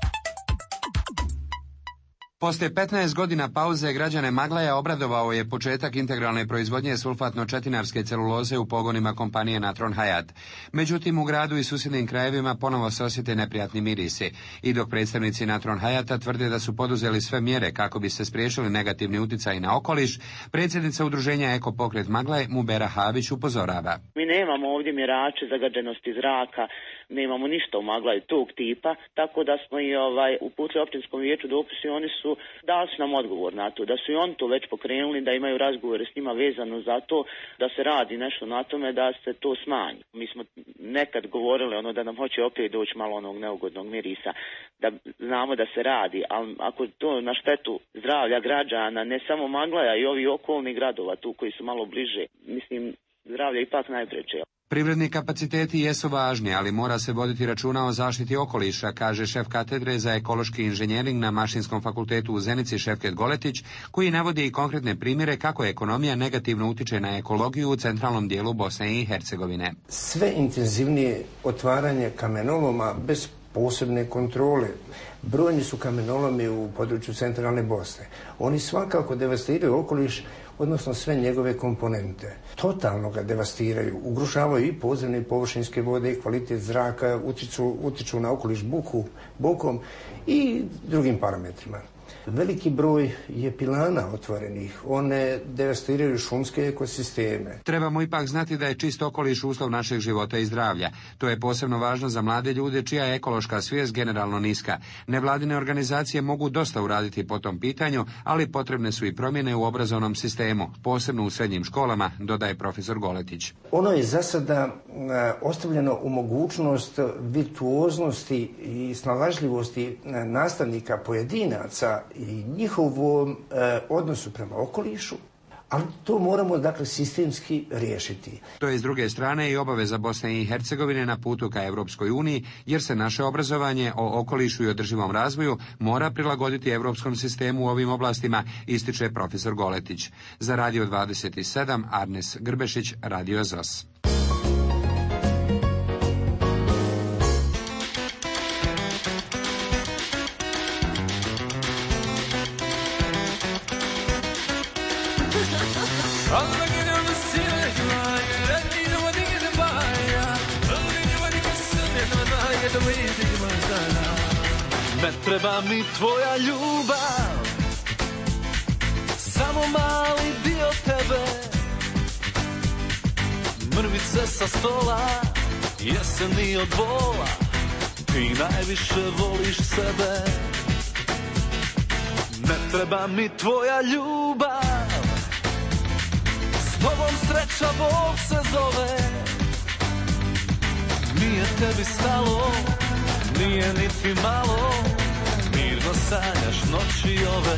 Poslije 15 godina pauze građane Maglaja obradovao je početak integralne proizvodnje sulfatno-četinarske celuloze u pogonima kompanije Natron Hayat. Međutim, u gradu i susjednim krajevima ponovo se osjete neprijatni mirisi. I dok predstavnici Natron Hayata tvrde da su poduzeli sve mjere kako bi se spriječili negativni utjecaj na okoliš, predsjednica udruženja Eko pokret Maglaj Mubera Havić upozorava. Mi nemamo ovdje mjerače zagađenosti zraka, nemamo ništa u Maglaju tog tipa, tako da smo i uputili općinskom vijeću dopis i oni su dali su nam odgovor na to, da su i oni to već pokrenuli, da imaju razgovore s njima vezano za to, da se radi nešto na tome da se to smanji. Mi smo nekad govorili da nam hoće opet doći malo onog neugodnog mirisa, da znamo da se radi, ali ako to na štetu zdravlja građana, ne samo Maglaja i ovih okolnih gradova tu koji su malo bliže, mislim, zdravlje ipak najpreče. Privredni kapaciteti jesu važni, ali mora se voditi računa o zaštiti okoliša, kaže šef katedre za ekološki inženjering na Mašinskom fakultetu u Zenici Šefket Goletić, koji navodi i konkretne primjere kako ekonomija negativno utiče na ekologiju u centralnom dijelu Bosne i Hercegovine. Sve intenzivnije otvaranje kamenoloma bez posebne kontrole. Brojni su kamenolomi u području centralne Bosne. Oni svakako devastiraju okoliš, odnosno sve njegove komponente. Totalno ga devastiraju, ugrožavaju i podzemne i površinske vode, kvalitet zraka, utiču na okoliš bukom i drugim parametrima. Veliki broj je pilana otvorenih, one devastiraju šumske ekosisteme. Trebamo ipak znati da je čist okoliš uslov našeg života i zdravlja. To je posebno važno za mlade ljude čija je ekološka svijest generalno niska. Nevladine organizacije mogu dosta uraditi po tom pitanju, ali potrebne su i promjene u obrazovnom sistemu, posebno u srednjim školama, dodaje profesor Goletić. Ono je za sada ostavljeno u mogućnost virtuoznosti i snalažljivosti nastavnika pojedinaca i njihovom odnosu prema okolišu, ali to moramo sistemski riješiti. To je s druge strane i obaveza Bosne i Hercegovine na putu ka Europskoj uniji, jer se naše obrazovanje o okolišu i održivom razvoju mora prilagoditi europskom sistemu u ovim oblastima, ističe profesor Goletić. Za Radio 27 Arnes Grbešić, Radio ZOS. Ne treba mi tvoja ljubav, samo mali dio tebe. Mrvice sa stola, jeseni od bola, ti najviše voliš sebe. Ne treba mi tvoja ljubav, s tobom sreća Bog se zove. Nije tebi stalo, nije niti malo, mirno sanjaš noći ove.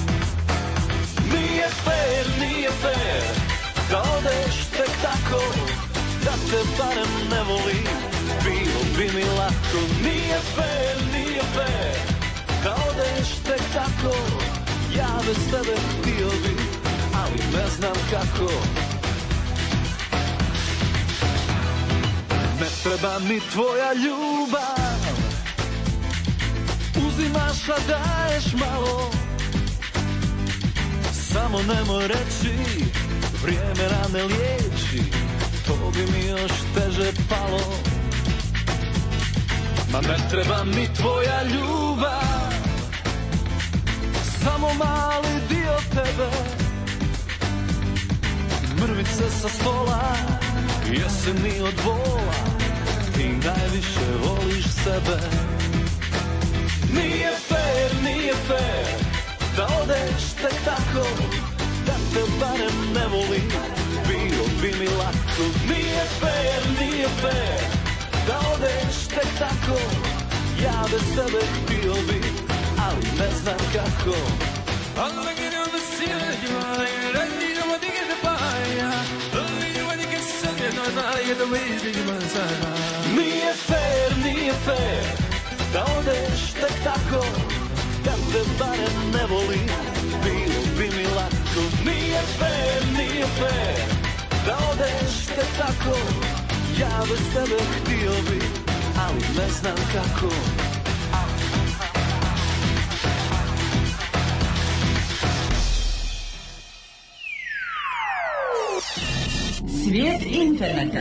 Nije fair, da odeš tek tako, da te barem ne volim, bilo bi mi lako. Nije fair, da odeš tek tako, ja bez tebe htio bi, ali ne znam kako. Ne treba mi tvoja ljubav, uzimaš a daješ malo, samo nemoj reći, vrijeme rane liječi, to bi mi još teže palo. Ma ne treba mi tvoja ljubav, samo mali dio tebe. Mrvice sa stola, jeseni od bola, ti najviše voliš sebe. Nije fair, da odeš tek tako, da te barem ne volim, bilo bi mi lako. Nije fair, da odeš tek tako, ja bez tebe htio bi, ali ne znam kako. Nije fair, da odeš tek tako, da te barem ne volim, bilo bi mi lako. Nije fair, da odeš tek tako, ja bez tebe htio bi, ali ne znam kako. Svijet interneta.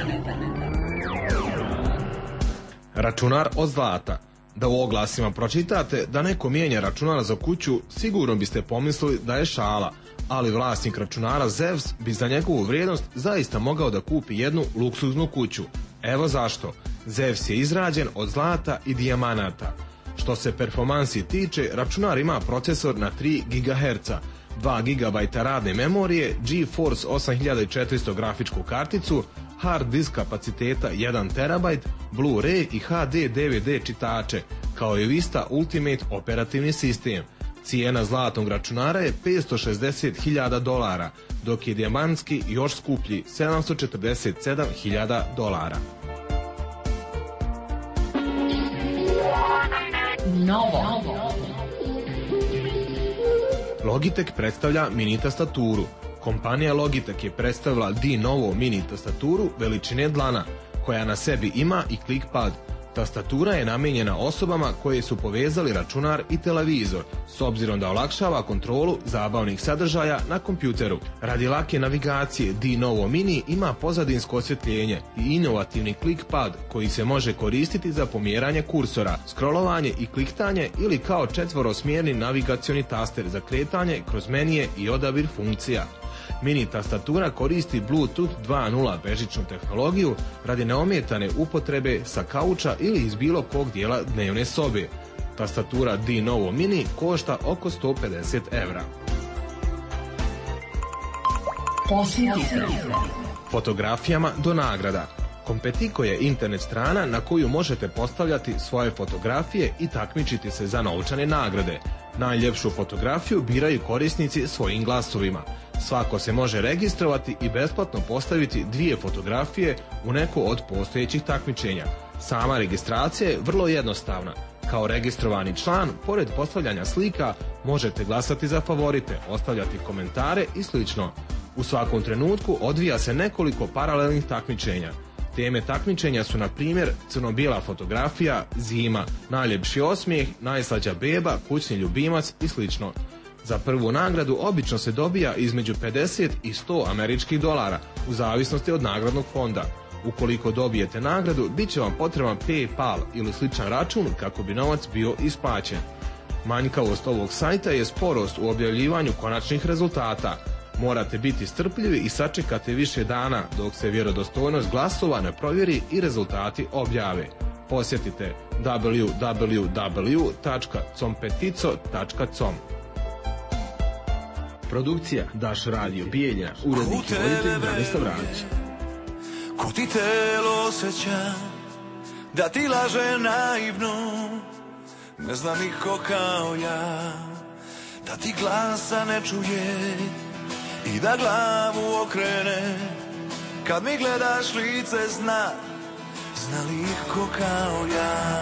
Računar od zlata. Da u oglasima pročitate da neko mijenja računar za kuću, sigurno biste pomislili da je šala, ali vlasnik računara Zevs bi za njegovu vrijednost zaista mogao da kupi jednu luksuznu kuću. Evo zašto. Zevs je izrađen od zlata i dijamanata. Što se performansi tiče, računar ima procesor na 3 GHz, 2 GB radne memorije, GeForce 8400 grafičku karticu, hard disk kapaciteta 1 TB, Blu-ray i HD DVD čitače, kao i Vista Ultimate operativni sistem. Cijena zlatnog računara je $560.000, dok je dijamantski još skuplji $747.000. Novo. Logitech predstavlja mini tastaturu. Kompanija Logitech je predstavila Di-Novo mini tastaturu veličine dlana, koja na sebi ima i klikpad. Tastatura je namijenjena osobama koje su povezali računar i televizor, s obzirom da olakšava kontrolu zabavnih sadržaja na kompjuteru. Radi lake navigacije, Di-Novo mini ima pozadinsko osvjetljenje i inovativni klikpad koji se može koristiti za pomjeranje kursora, scrollovanje i kliktanje ili kao četvorosmjerni navigacioni taster za kretanje kroz menije i odabir funkcija. Mini tastatura koristi Bluetooth 2.0 bežičnu tehnologiju radi neometane upotrebe sa kauča ili iz bilo kog dijela dnevne sobe. Tastatura Di-Novo mini košta oko 150 €. Fotografijama do nagrada. Competico je internet strana na koju možete postavljati svoje fotografije i takmičiti se za novčane nagrade. Najljepšu fotografiju biraju korisnici svojim glasovima. Svako se može registrovati i besplatno postaviti 2 fotografije u neko od postojećih takmičenja. Sama registracija je vrlo jednostavna. Kao registrovani član, pored postavljanja slika, možete glasati za favorite, ostavljati komentare i sl. U svakom trenutku odvija se nekoliko paralelnih takmičenja. Teme takmičenja su na primjer crno-bijela fotografija, zima, najljepši osmijeh, najslađa beba, kućni ljubimac i sl. Za prvu nagradu obično se dobija između 50 i 100 američkih dolara, u zavisnosti od nagradnog fonda. Ukoliko dobijete nagradu, bit će vam potreban PayPal ili sličan račun kako bi novac bio isplaćen. Manjkavost ovog sajta je sporost u objavljivanju konačnih rezultata. Morate biti strpljivi i sačekate više dana dok se vjerodostojnost glasova ne provjeri i rezultati objave. Posjetite www.competico.com. Produkcija Daš Radio Bijeljina, urednik i voditelj Branislav Radić. Ko ti telo osjeća da ti laže naivno, ne zna niko kao ja, da ti glasa ne čuje i da glavu okrene kad mi gledaš lice, zna li iko kao ja.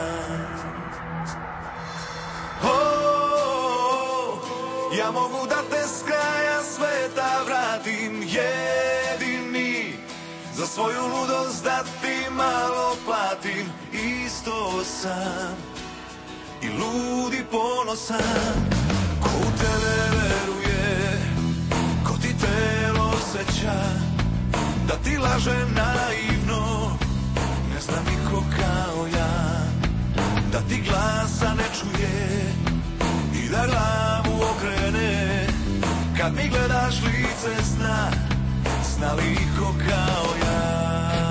Ja mogu da te s kraja sveta vratim, jedini za svoju ludost da ti malo platim. Isto sam i lud i ponosan, ko u tebe veruje, ko ti telo osjeća da ti laže naivno, ne zna niko kao ja, da ti glasa ne čuje i da glavu okrene kad mi gledaš lice, zna li iko kao ja.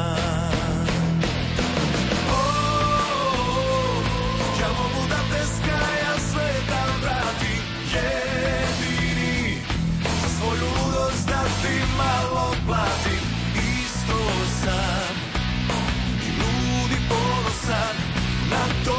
Ja mogu da te s kraja sveta vratim, jedini za svoju ludost da ti malo platim. Isto sam i lud i ponosan na to.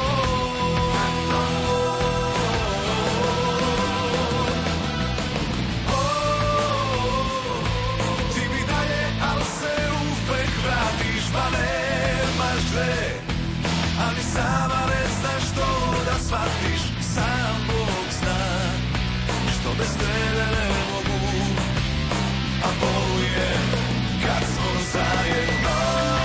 Ali sama ne znaš što da shvatiš, sam Bog zna što bez tebe ne mogu, a boluje kad smo zajedno.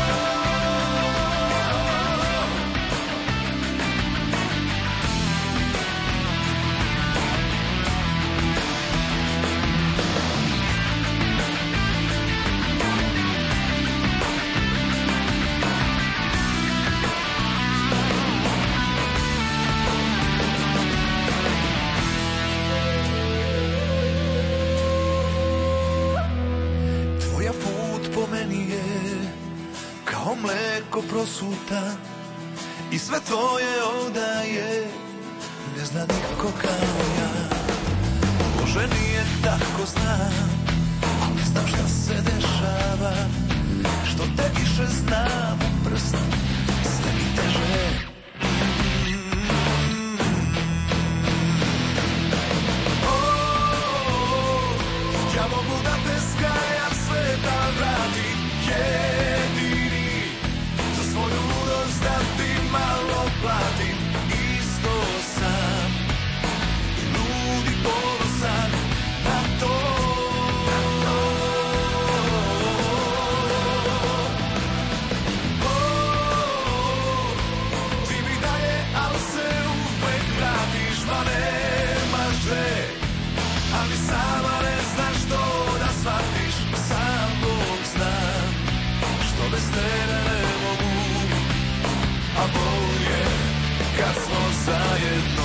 Mleko prosuta i sve tvoje odaje, ne zna niko kao ja. Bože, nije tako, znam, ali ne znam šta se dešava, što te više znam u prst, sve mi teže. Ja mogu da te s kraja sveta vratim, da ti malo platim. Isto sam i lud i ponosan na to. Ti mi daje, al se uvek vratiš, ma nemaš dve, ali sama ne znaš što da shvatiš. Sam Bog zna što bez tebe ne mogu, a bolje kad smo zajedno.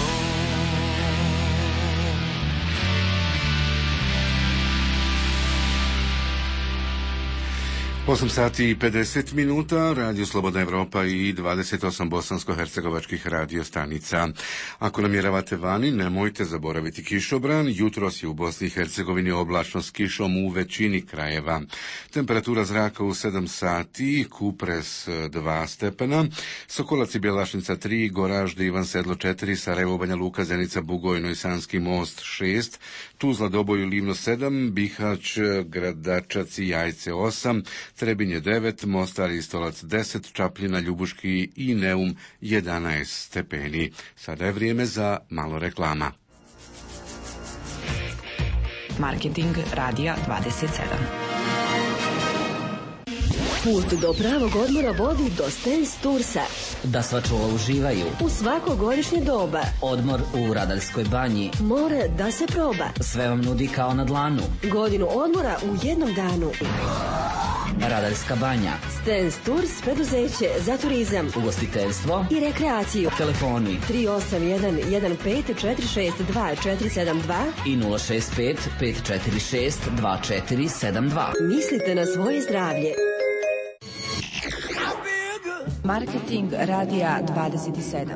8 sati i 50 minuta, Radio Slobodna Evropa i 28 bosansko-hercegovačkih radio stanica. Ako namjeravate vani, nemojte zaboraviti kišobran. Jutros je u Bosni i Hercegovini oblačno s kišom u većini krajeva. Temperatura zraka u 7 sati, Kupres 2 stepena, Sokolac i Bjelašnica 3, Goražde, Ivan Sedlo 4, Sarajevo, Banja Luka, Zenica, Bugojno i Sanski Most 6, Tuzla, Doboj i Livno 7, Bihać, Gradačac i Jajce 8, Trebinje 9, Mostar i Stolac 10, Čapljina, Ljubuški i Neum 11 stepeni. Sada je vrijeme za malo reklama. Marketing radija 27. Put do pravog odmora vodi do Stens Toursa. Da svačuva uživaju U svako godišnje doba. Odmor u Radaljskoj banji. More da se proba. Sve vam nudi kao na dlanu. Godinu odmora u jednom danu. Radaljska banja. Stens Tours preduzeće za turizam, ugostiteljstvo i rekreaciju. Telefoni 381 1546 2472 i 065 546 2472. Mislite na svoje zdravlje. Marketing Radija 27.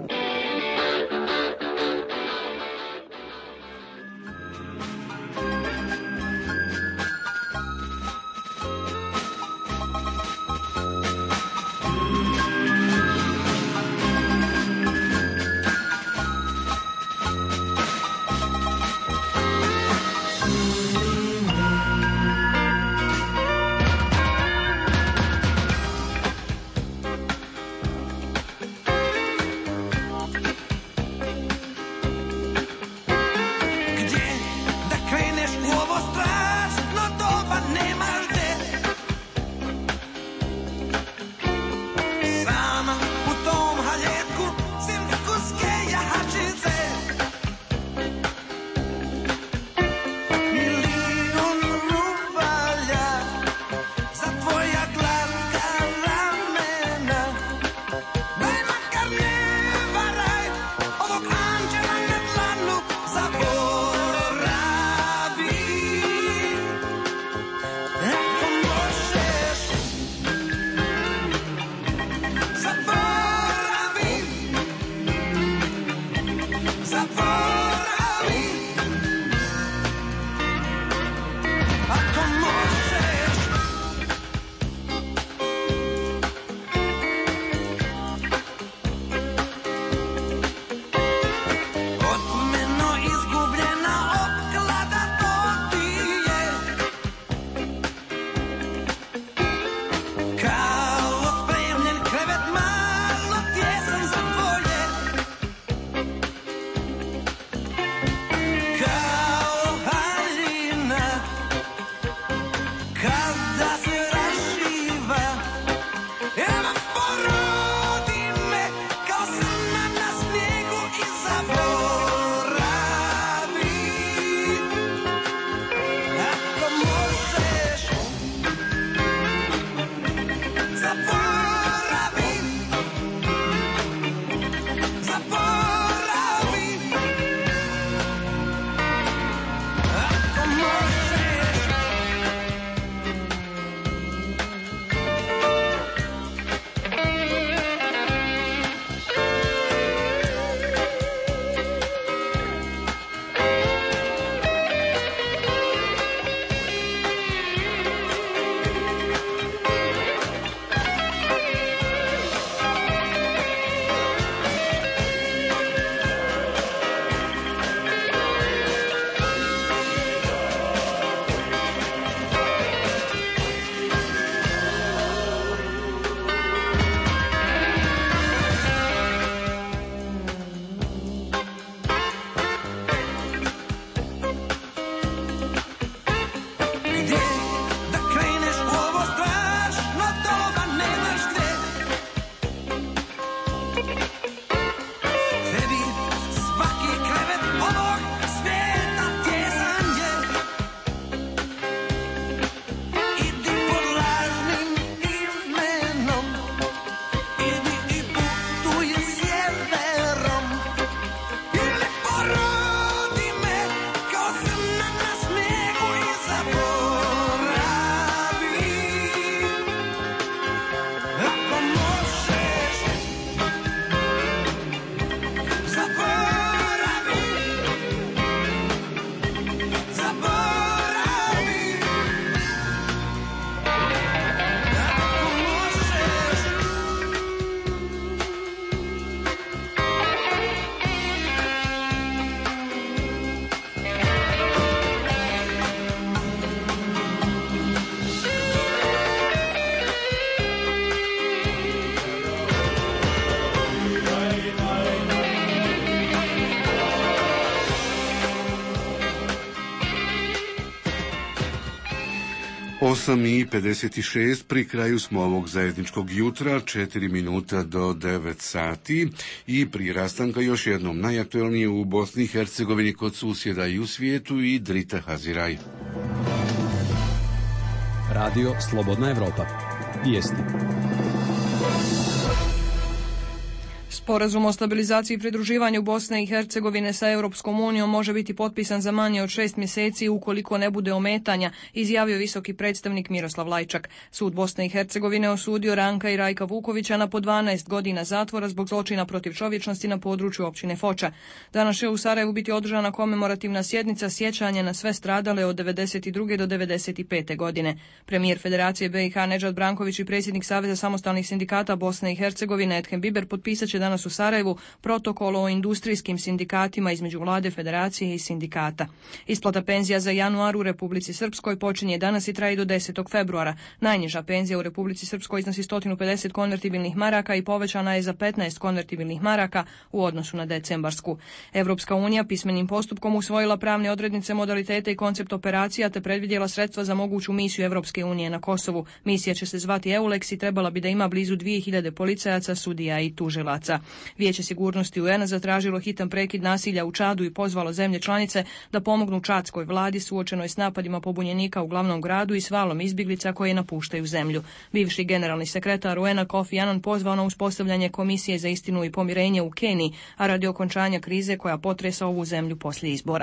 8:56, pri kraju smo ovog zajedničkog jutra, 4 minuta do 9 sati i pri rastanka još jednom najaktuelnije u Bosni i Hercegovini kod susjeda i u svijetu i Drita Haziraj. Radio Slobodna Evropa. Vijesti. Sporazum o stabilizaciji i pridruživanju Bosne i Hercegovine sa Europskom unijom može biti potpisan za manje od 6 mjeseci ukoliko ne bude ometanja, izjavio visoki predstavnik Miroslav Lajčak. Sud Bosne i Hercegovine osudio Ranka i Rajka Vukovića na po 12 godina zatvora zbog zločina protiv čovječnosti na području općine Foča. Danas će u Sarajevu biti održana komemorativna sjednica sjećanja na sve stradale od 92. do 95. godine. Premijer Federacije BiH Nedžad Branković i predsjednik Saveza samostalnih sindikata Bosne i Hercegovine Ethem Biber potpisat će danas u Sarajevu protokol o industrijskim sindikatima između vlade, federacije i sindikata. Isplata penzija za januar u Republici Srpskoj počinje danas i traje do 10. februara. Najniža penzija u Republici Srpskoj iznosi 150 konvertibilnih maraka i povećana je za 15 konvertibilnih maraka u odnosu na decembarsku. Evropska unija pismenim postupkom usvojila pravne odrednice, modalitete i koncept operacija te predvidjela sredstva za moguću misiju Evropske unije na Kosovu. Misija će se zvati EULEX i trebala bi da ima blizu 2000 policajaca, sudija i tužilaca. Vijeće sigurnosti UN zatražilo hitan prekid nasilja u Čadu i pozvalo zemlje članice da pomognu čadskoj vladi suočenoj s napadima pobunjenika u glavnom gradu i s valom izbjeglica koje napuštaju zemlju. Bivši generalni sekretar UN-a Kofi Annan pozvao na uspostavljanje Komisije za istinu i pomirenje u Keniji, a radi okončanja krize koja potresa ovu zemlju poslije izbora.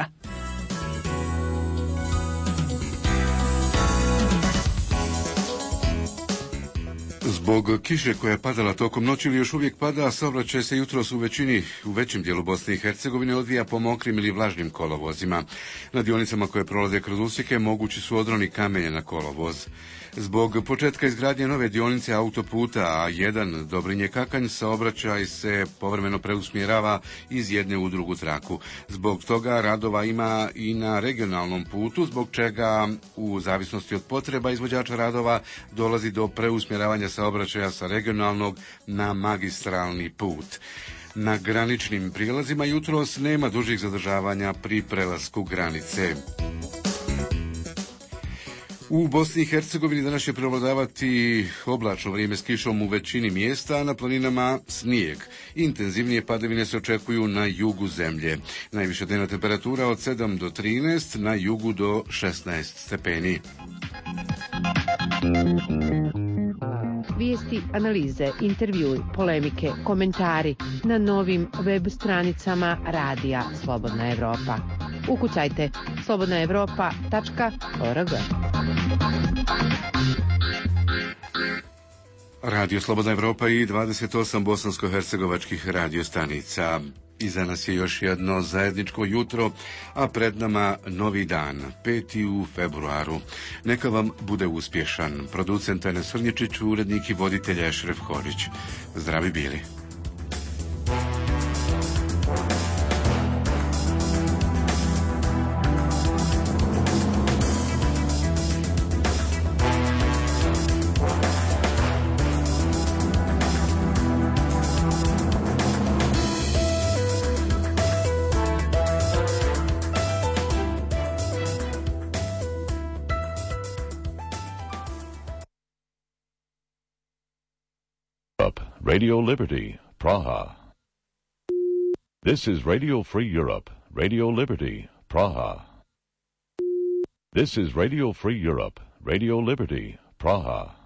Zbog kiše koja je padala tokom noći ili još uvijek pada, saobraćaj se jutros u većem dijelu Bosne i Hercegovine odvija po mokrim ili vlažnim kolovozima. Na dionicama koje prolaze kroz usjeke mogući su odroni kamenja na kolovoz. Zbog početka izgradnje nove dionice autoputa A1 Dobrinje-Kakanj saobraćaj se povremeno preusmjerava iz jedne u drugu traku. Zbog toga radova ima i na regionalnom putu, zbog čega u zavisnosti od potreba izvođača radova dolazi do preusmjeravanja saobraćaja sa regionalnog na magistralni put. Na graničnim prijelazima jutros nema dužih zadržavanja pri prelasku granice. U Bosni i Hercegovini danas će prevladavati oblačno vrijeme s kišom u većini mjesta, a na planinama snijeg. Intenzivnije padavine se očekuju na jugu zemlje. Najviša dnevna temperatura od 7 do 13, na jugu do 16 stepeni. Vijesti, analize, intervjui, polemike, komentari na novim web stranicama Radija Slobodna Evropa. Ukucajte slobodnaevropa.org. Radio Slobodna Evropa i 28 bosansko-hercegovačkih radiostanica. Iza nas je još jedno zajedničko jutro, a pred nama novi dan, 5. u februaru. Neka vam bude uspješan. Producent Enes Srnjičić, urednik i voditelj Ešref Horić. Zdravi bili. Radio Liberty, Praha. This is Radio Free Europe, Radio Liberty, Praha. This is Radio Free Europe, Radio Liberty, Praha.